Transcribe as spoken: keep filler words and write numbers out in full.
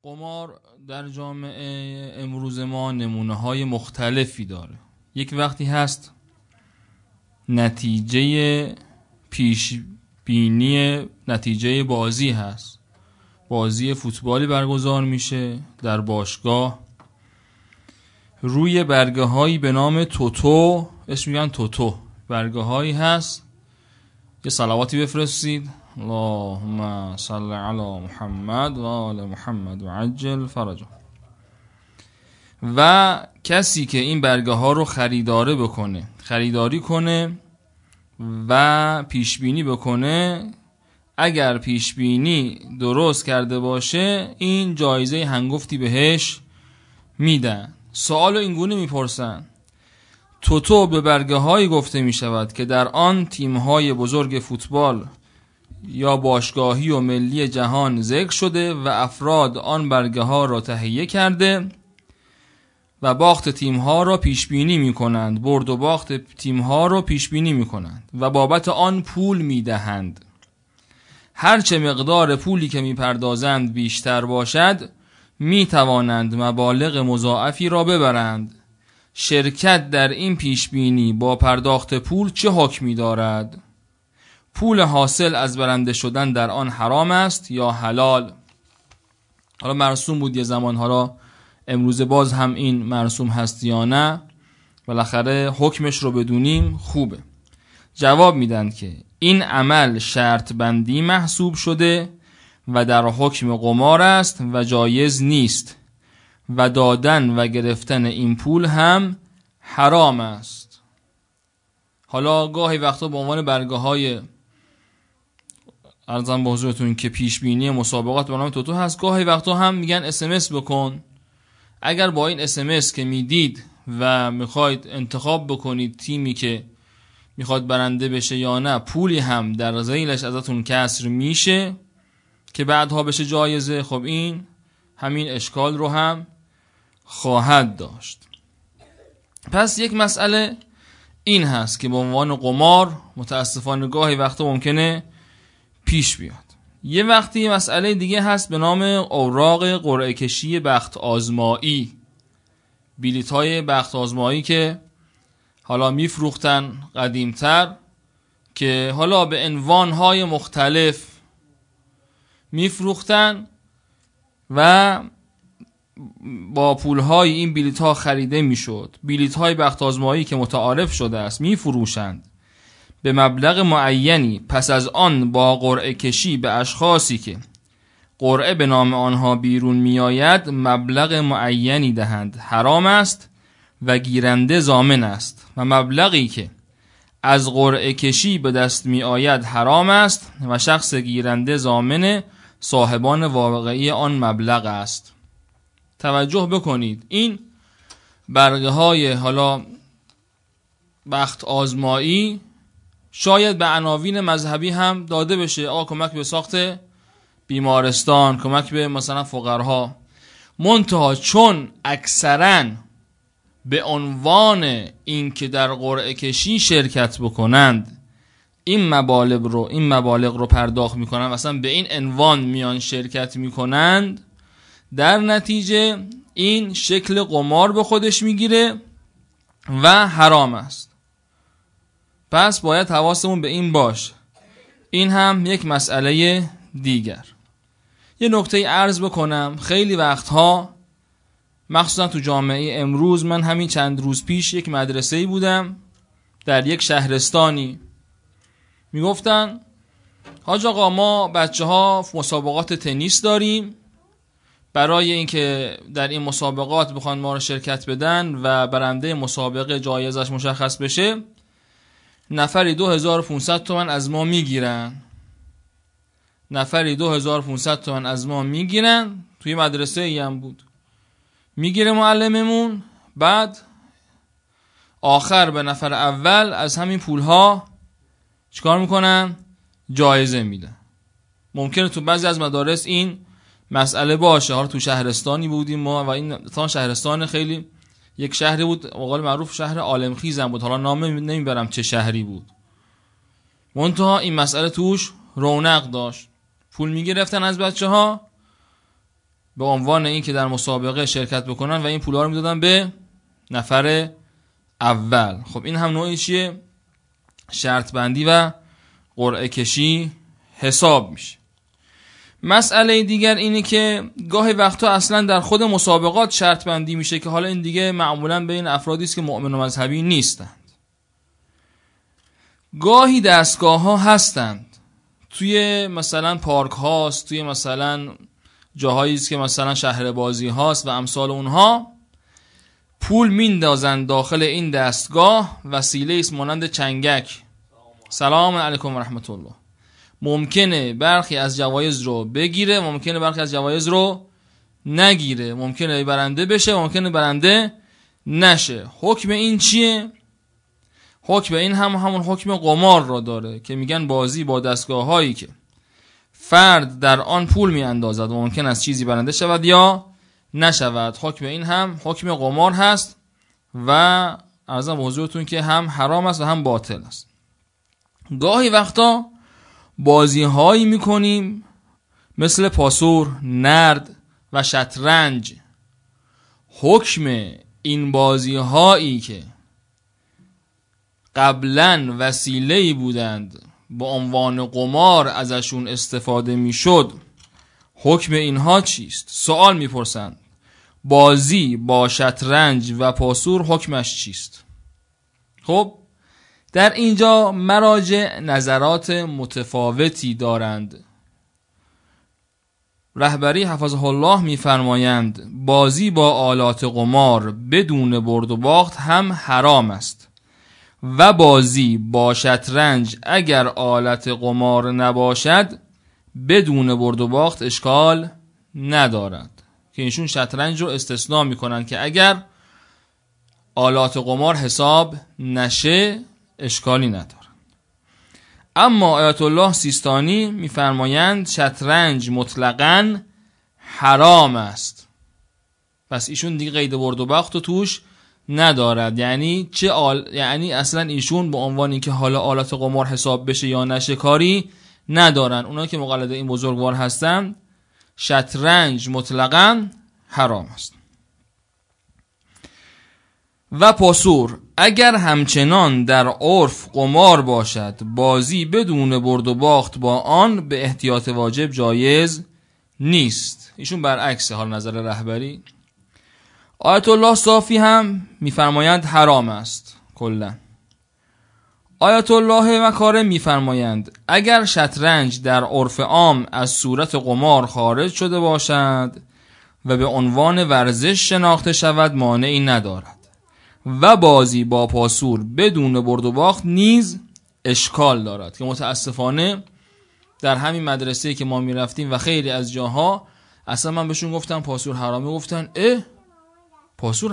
قمار در جامعه امروز ما نمونه های مختلفی داره. یک وقتی هست نتیجه پیش بینی نتیجه بازی هست، بازی فوتبالی برگزار میشه در باشگاه، روی برگه هایی به نام توتو، اسم میگن توتو، برگه هایی هست، یه صلواتی بفرستید اللهم صل علی محمد و آل محمد و عجل فرجه. و کسی که این برگه ها رو خریداره بکنه، خریداری کنه و پیشبینی بکنه، اگر پیشبینی درست کرده باشه این جایزه هنگفتی بهش میدن. سوالو اینگونه میپرسن: توتو به برگه هایی گفته میشود که در آن تیم های بزرگ فوتبال یا باشگاهی و ملی جهان ذکر شده و افراد آن برگه ها را تهیه کرده و باخت تیم ها را پیش بینی می کنند، برد و باخت تیم ها را پیش بینی می کنند و بابت آن پول می دهند. هرچه مقدار پولی که می پردازند بیشتر باشد می توانند مبالغ مضاعفی را ببرند. شرکت در این پیش بینی با پرداخت پول چه حکمی دارد؟ پول حاصل از برنده شدن در آن حرام است یا حلال؟ حالا مرسوم بود یه زمان، حالا امروز باز هم این مرسوم هست یا نه؟ بالاخره حکمش رو بدونیم خوبه. جواب میدن که این عمل شرط بندی محسوب شده و در حکم قمار است و جایز نیست و دادن و گرفتن این پول هم حرام است. حالا گاهی وقتا به عنوان برگه های عرضم به حضورتون که پیش بینی مسابقات به نام توتو هست، گاهی وقتا هم میگن اس ام اس بکن. اگر با این اس ام اس که میدید و میخواید انتخاب بکنید تیمی که میخواد برنده بشه یا نه، پولی هم در ذیلش ازتون کسر میشه که بعدها بشه جایزه، خب این همین اشکال رو هم خواهد داشت. پس یک مسئله این هست که به عنوان قمار متاسفانه گاهی وقتا ممکنه پیش بیاد. یه وقتی مسئله دیگه هست به نام اوراق قرعه کشی بخت آزمایی، بلیط های بخت آزمایی که حالا میفروختن قدیمتر، که حالا به عنوان های مختلف میفروختن و با پول های این بلیط ها خریده میشد. بلیط های بخت آزمایی که متعارف شده است میفروشند به مبلغ معینی، پس از آن با قرعه کشی به اشخاصی که قرعه به نام آنها بیرون می آید مبلغ معینی دهند. حرام است و گیرنده ضامن است و مبلغی که از قرعه کشی به دست می آید حرام است و شخص گیرنده ضامن صاحبان واقعی آن مبلغ است. توجه بکنید، این برگه های حالا بخت آزمایی شاید به عناوین مذهبی هم داده بشه، آقا کمک به ساخت بیمارستان، کمک به مثلا فقرها، منتها چون اکثرا به عنوان این که در قرعه کشی شرکت بکنند این مبالغ رو این مبالغ رو پرداخت میکنن، مثلا به این عنوان میان شرکت میکنند، در نتیجه این شکل قمار به خودش میگیره و حرام است. پس باید حواسمون به این باشه. این هم یک مسئله دیگر. یه نکته عرض بکنم، خیلی وقتها مخصوصا تو جامعه امروز، من همین چند روز پیش یک مدرسه‌ای بودم در یک شهرستانی، میگفتن حاج آقا ما بچه ها مسابقات تنیس داریم، برای اینکه در این مسابقات بخوان ما رو شرکت بدن و برنده مسابقه جایزش مشخص بشه نفری دو هزار و پانصد تومن از ما میگیرن. نفری دو هزار و پانصد تومن از ما میگیرن. توی مدرسه ای هم بود. میگیره معلممون، بعد آخر به نفر اول از همین پولها چیکار میکنن؟ جایزه میدن. ممکنه تو بعضی از مدارس این مسئله باشه. حالا تو شهرستانی بودیم ما و این تا شهرستان خیلی یک شهری بود، قول معروف شهر عالمخیزم بود، حالا نام نمیبرم چه شهری بود. منتها این مسئله توش رونق داشت. پول میگرفتن از بچه ها، به عنوان این که در مسابقه شرکت بکنن و این پولها رو میدادن به نفر اول. خب این هم نوعی چیه؟ شرط بندی و قرعه کشی حساب میشه. مسئله دیگر اینه که گاهی وقتا اصلا در خود مسابقات شرط بندی میشه که حالا این دیگه معمولا بین افرادی است که مؤمن و مذهبی نیستند. گاهی دستگاه ها هستند توی مثلا پارک هاست، توی مثلا جاهایی است که مثلا شهر بازی هاست و امثال اونها، پول میندازن داخل این دستگاه، وسیله است مانند چنگک. سلام علیکم و رحمت الله. ممکنه برخی از جوایز رو بگیره، ممکنه برخی از جوایز رو نگیره، ممکنه برنده بشه، ممکنه برنده نشه. حکم این چیه؟ حکم این هم همون حکم قمار را داره که میگن بازی با دستگاه هایی که فرد در آن پول میاندازد و ممکن است چیزی برنده شود یا نشود. حکم این هم حکم قمار هست و عرضم به حضورتون که هم حرام است و هم باطل است. گاهی وقتا بازی هایی میکنیم مثل پاسور، نرد و شطرنج. حکم این بازی هایی که قبلا وسیله‌ای بودند با عنوان قمار ازشون استفاده میشد، حکم اینها چیست؟ سوال میپرسند بازی با شطرنج و پاسور حکمش چیست؟ خب در اینجا مراجع نظرات متفاوتی دارند. رهبری حفظه الله میفرمایند بازی با آلات قمار بدون برد و باخت هم حرام است و بازی با شطرنج اگر آلت قمار نباشد بدون برد و باخت اشکال ندارد، که ایشون شطرنج رو استثناء میکنن که اگر آلات قمار حساب نشه اشکالی نداره. اما آیت الله سیستانی میفرمایند شطرنج مطلقاً حرام است. پس ایشون دیگه قید برد و باخت و توش ندارد. یعنی چه آل... یعنی اصلا ایشون به عنوان اینکه حالا آلات قمار حساب بشه یا نشه کاری ندارن. اونا که مقلد این بزرگوار هستن شطرنج مطلقاً حرام است. و پاسور اگر همچنان در عرف قمار باشد بازی بدون برد و باخت با آن به احتیاط واجب جایز نیست. ایشون برعکس حال نظر رهبری. آیت الله صافی هم میفرمایند حرام است کلا. آیت الله مکارم میفرمایند اگر شطرنج در عرف عام از صورت قمار خارج شده باشد و به عنوان ورزش شناخته شود مانعی ندارد و بازی با پاسور بدون برد و باخت نیز اشکال دارد، که متاسفانه در همین مدرسه‌ای که ما میرفتیم و خیلی از جاها اصلا من بهشون گفتم پاسور حرامه، گفتن اه پاسور